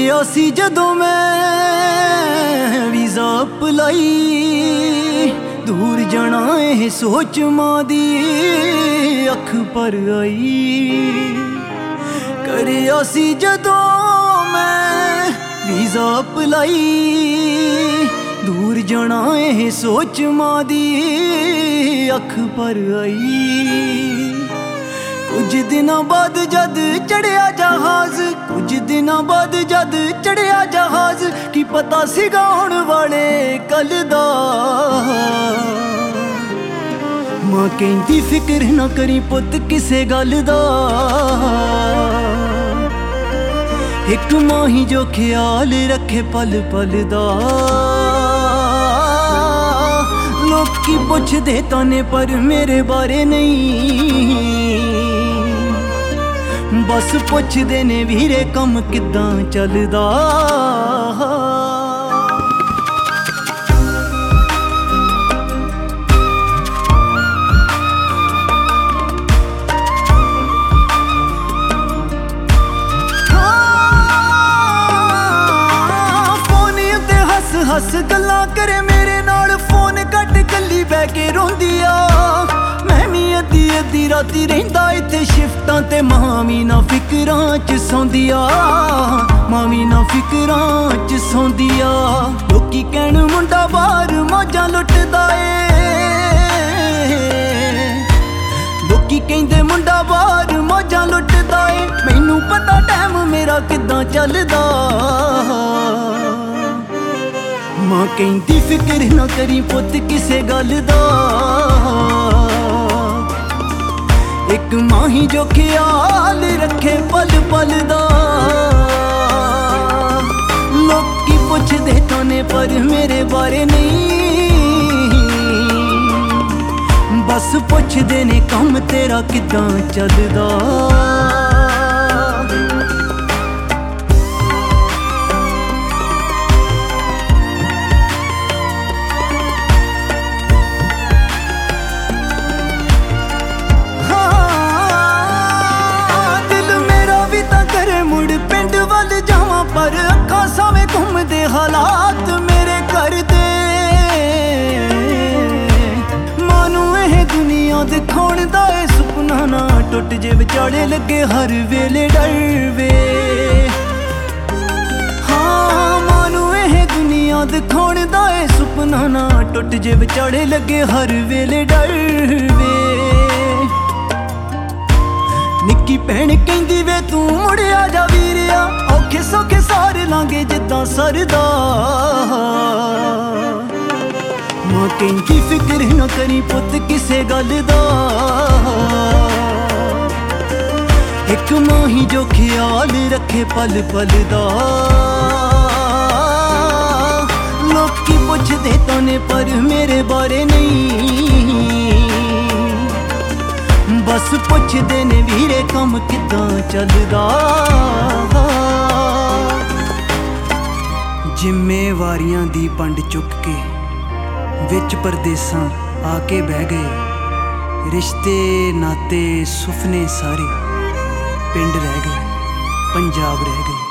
ਕਰਿਆ ਸੀ ਜਦੋਂ ਮੈਂ ਵੀਜ਼ਾ ਅਪਲਾਈ, ਦੂਰ ਜਾਣਾ ਇਹ ਸੋਚ ਮਾਂ ਦੀ ਅੱਖ ਭਰ ਆਈ। ਕਰਿਆ ਸੀ ਜਦੋਂ ਮੈਂ ਵੀਜ਼ਾ ਅਪਲਾਈ, ਦੂਰ ਜਾਣਾ ਇਹ ਸੋਚ ਮਾਂ ਦੀ ਅੱਖ ਭਰ ਆਈ। ਕੁਝ ਦਿਨਾਂ ਬਾਅਦ ਜਦ ਚੜਿਆ ਜਹਾਜ਼, ਕੁਝ ਦਿਨਾਂ ਬਾਅਦ ਜਦ ਚੜਿਆ ਜਹਾਜ਼, ਕੀ ਪਤਾ ਸੀਗਾ ਆਉਣ ਵਾਲੇ ਕੱਲ ਦਾ। ਮਾਂ ਕਹਿੰਦੀ ਫਿਕਰ ਨਾ ਕਰੀ ਪੁੱਤ ਕਿਸੇ ਗੱਲ ਦਾ, ਇੱਕ ਮਾਂ ਹੀ ਜੋ ਖਿਆਲ ਰੱਖੇ ਪਲ ਪਲ ਦਾ। ਲੋਕੀ ਪੁੱਛਦੇ ਤਾਂ ਨੇ ਪਰ ਮੇਰੇ ਬਾਰੇ ਨਹੀਂ, ਬਸ ਪੁੱਛਦੇ ਨੇ ਵੀਰੇ ਕੰਮ ਕਿੱਦਾਂ ਚੱਲਦਾ। ਫੋਨ ਉੱਤੇ ਹੱਸ ਗੱਲਾਂ ਕਰੇ ਮੇਰੇ ਨਾਲ, ਫੋਨ ਕੱਟ ਕੱਲੀ ਬਹਿ ਕੇ ਰੋਂਦੀ ਆ। ਮੈਂ ਵੀ ਅੱਧੀ ਰਾਤੀ ਰਹਿੰਦਾ ਇੱਥੇ ਸ਼ਿਫਟਾਂ ਤੇ, ਮਾਂ ਵੀ ਨਾ ਫਿਕਰਾਂ ਚ ਸੌਂਦੀ ਆ, ਮਾਂ ਵੀ ਨਾ ਫਿਕਰਾਂ ਚ ਸੌਂਦੀ ਆ। ਲੋਕੀ ਕਹਿਣ ਮੁੰਡਾ ਬਾਹਰ ਮੌਜਾਂ ਲੁੱਟਦਾ ਏ, ਲੋਕੀ ਕਹਿੰਦੇ ਮੁੰਡਾ ਬਾਹਰ ਮੌਜਾਂ ਲੁੱਟਦਾ ਏ। ਮੈਨੂੰ ਪਤਾ ਟਾਈਮ ਮੇਰਾ ਕਿੱਦਾਂ ਚੱਲਦਾ। ਮਾਂ ਕਹਿੰਦੀ ਫਿਕਰ ਨਾ ਕਰੀ ਪੁੱਤ ਕਿਸੇ ਗੱਲ ਦਾ, ਇੱਕ ਮਾਂ ਹੀ ਜੋ ਖਿਆਲ ਰੱਖੇ ਪਲ ਪਲ ਦਾ। ਲੋਕੀ ਪੁੱਛਦੇ ਤਾਂ ਨੇ ਪਰ ਮੇਰੇ ਬਾਰੇ ਨਹੀਂ, ਬਸ ਪੁੱਛਦੇ ਨੇ ਕੰਮ ਤੇਰਾ ਕਿੱਦਾਂ ਚੱਲਦਾ। ਪਰ ਅੱਖਾਂ ਸਾਵੇਂ ਘੁੰਮਦੇ ਹਾਲਾਤ ਮੇਰੇ ਘਰ ਦੇ। ਮਾਂ ਨੂੰ ਇਹ ਦੁਨੀਆ ਦਿਖਾਉਣ ਦਾ ਏ ਸੁਪਨਾ ਨਾ ਟੁੱਟ ਜੇ, ਵਿਚਾਲੇ ਲੱਗੇ ਹਰ ਵੇਲੇ ਡਰ ਵੇ। ਹਾਂ ਮਾਂ ਨੂੰ ਇਹ ਦੁਨੀਆ ਦਿਖਾਉਣ ਦਾ ਏ ਸੁਪਨਾ ਨਾ ਟੁੱਟ ਜੇ, ਵਿਚਾਲੇ ਲੱਗੇ ਹਰ ਵੇਲੇ ਡਰ ਵੇ। ਨਿੱਕੀ ਭੈਣ ਕਹਿੰਦੀ ਵੇ ਤੂੰ ਮੁੜਿਆ ਜਾ ਵੀਰਿਆ, ਔਖੇ ਸੌਖੇ ਸਾਰੇ ਲਾਂਗੇ ਜਿੱਦਾਂ ਸਰਦਾ। ਮਾਂ ਕਹਿੰਦੀ ਫਿਕਰ ਨਾ ਕਰੀ ਪੁੱਤ ਕਿਸੇ ਗੱਲ ਦਾ, ਇੱਕ ਮਾਂ ਹੀ ਜੋ ਖਿਆਲ ਰੱਖੇ ਪਲ ਪਲ ਦਾ। ਲੋਕੀ ਪੁੱਛਦੇ ਤਾਂ ਨੇ ਪਰ ਮੇਰੇ ਬਾਰੇ ਨਹੀਂ, ਬਸ ਪੁੱਛਦੇ ਨੇ ਵੀਰੇ ਕੰਮ ਕਿੱਦਾਂ ਚੱਲਦਾ। ਜ਼ਿੰਮੇਵਾਰੀਆਂ ਦੀ ਪੰਡ ਚੁੱਕ ਕੇ ਵਿੱਚ ਪਰਦੇਸਾਂ ਆ ਕੇ ਬਹਿ ਗਏ, ਰਿਸ਼ਤੇ ਨਾਤੇ ਸੁਪਨੇ ਸਾਰੇ ਪਿੰਡ ਰਹਿ ਗਏ, ਪੰਜਾਬ ਰਹਿ ਗਏ।